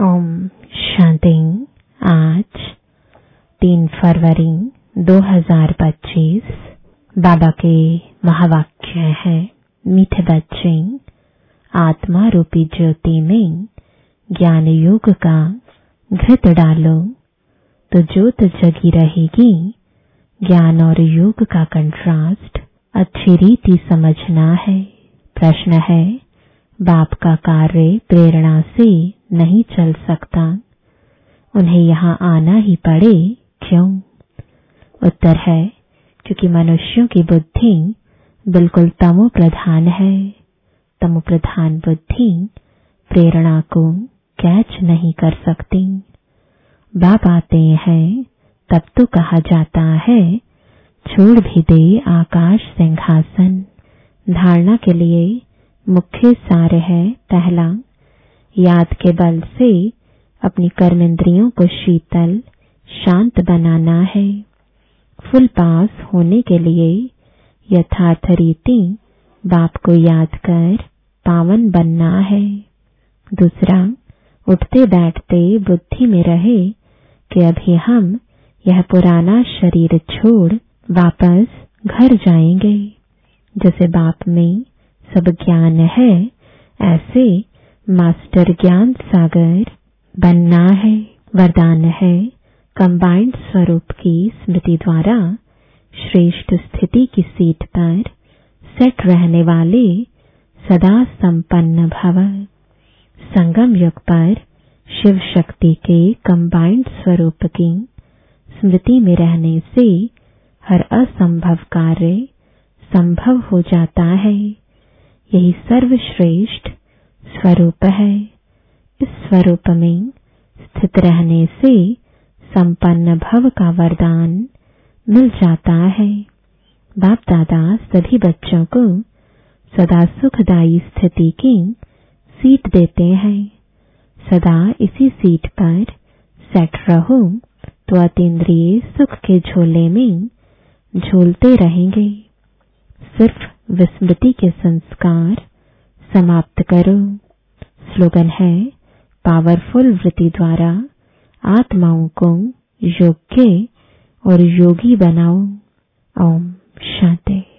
ओम शांति। आज 3 फरवरी 2025 बाबा के महावाक्य है। मीठे बच्चे, आत्मा रूपी ज्योति में ज्ञान योग का घृत डालो तो ज्योत जगी रहेगी। ज्ञान और योग का कंट्रास्ट अच्छी रीति समझना है। प्रश्न है, बाप का कार्य प्रेरणा से नहीं चल सकता, उन्हें यहाँ आना ही पड़े, क्यों? उत्तर है, क्योंकि मनुष्यों की बुद्धि बिल्कुल तमो प्रधान है। तमो प्रधान बुद्धि प्रेरणा को कैच नहीं कर सकती। बाप आते हैं तब तो कहा जाता है, छोड़ भी दे आकाश सिंहासन। धारणा के लिए मुख्य सार है, पहला, याद के बल से अपनी कर्मेंद्रियों को शीतल शांत बनाना है। फुल पास होने के लिए यथार्थ रीति बाप को याद कर पावन बनना है। दूसरा, उठते बैठते बुद्धि में रहे कि अभी हम यह पुराना शरीर छोड़ वापस घर जाएंगे। जैसे बाप में सब ज्ञान है, ऐसे मास्टर ज्ञान सागर बनना है। वरदान है, कंबाइंड स्वरूप की स्मृति द्वारा श्रेष्ठ स्थिति की सीट पर सेट रहने वाले सदा संपन्न भव। संगम युग पर शिव शक्ति के कंबाइंड स्वरूप की स्मृति में रहने से हर असंभव कार्य संभव हो जाता है। यही सर्वश्रेष्ठ स्वरूप है। इस स्वरूप में स्थित रहने से संपन्न भव का वरदान मिल जाता है। बाप दादा सभी बच्चों को सदा सुखदायी स्थिति की सीट देते हैं। सदा इसी सीट पर सेट रहो तो अतीन्द्रिय सुख के झोले में झूलते रहेंगे। सिर्फ विस्मृति के संस्कार समाप्त करो। स्लोगन है, पावरफुल वृत्ति द्वारा आत्माओं को योग्य और योगी बनाओ। ओम शांति।